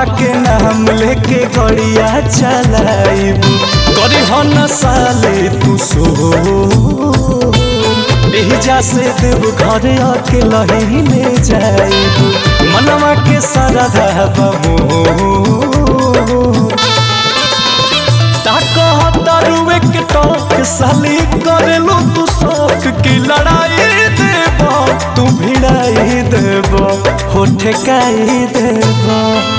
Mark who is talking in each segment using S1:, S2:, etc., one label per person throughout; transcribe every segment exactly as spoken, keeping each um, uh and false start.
S1: के नाम लेके गड़िया चलाइब करी हो न साले तू सो एहिजा से देव घर आके लही ले जाइब मनवा के सारा बमो तारुए के टोक साली करेलू तू शौक की लड़ाई देबो तू भिड़ाई देबो हो ठेकाई देबो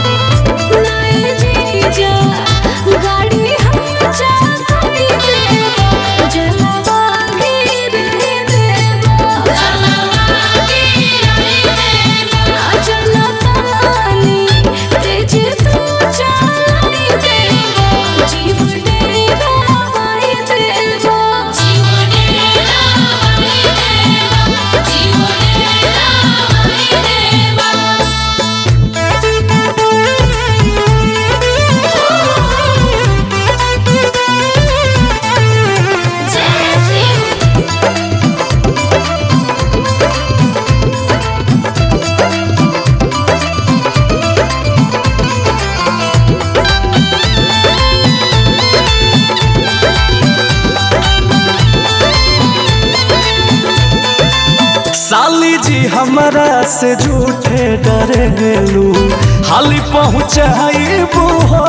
S1: साली जी हमारा से झूठे डरेलू हाली पहुँचाइबू हो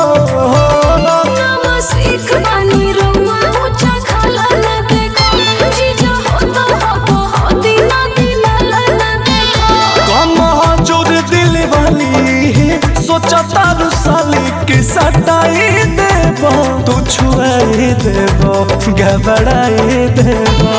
S2: सीख बानी रउआ ऊंचा खाला न देखो जीजा होता हो हो दीना दीना न देखो
S1: कम जोर दिल वाली सोचा तारू साली के सटाई देबो तू छुआई देबो घबराई देबो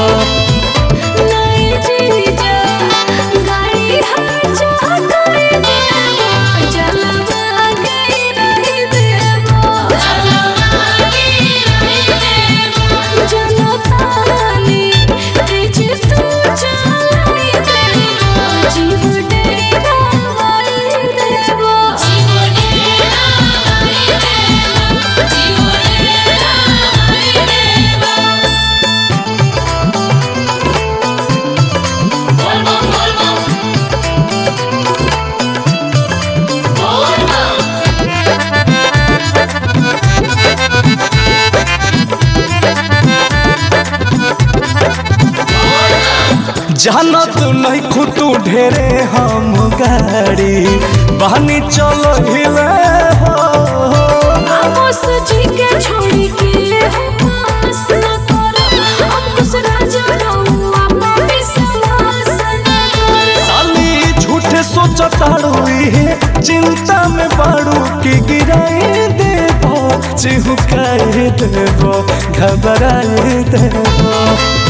S1: जाना तू नहीं खुतू ढेरे हम गाड़ी बहनी चलो हिले हो
S2: आमोस जी के छोड़ी के पास न करो हम दूसरा जानो आपा विश्वास न करो
S1: साली झूठे सोचा ताड़ुई चिंता में बाड़ू की गिराई देबो चिहुकाई देबो घबराई देबो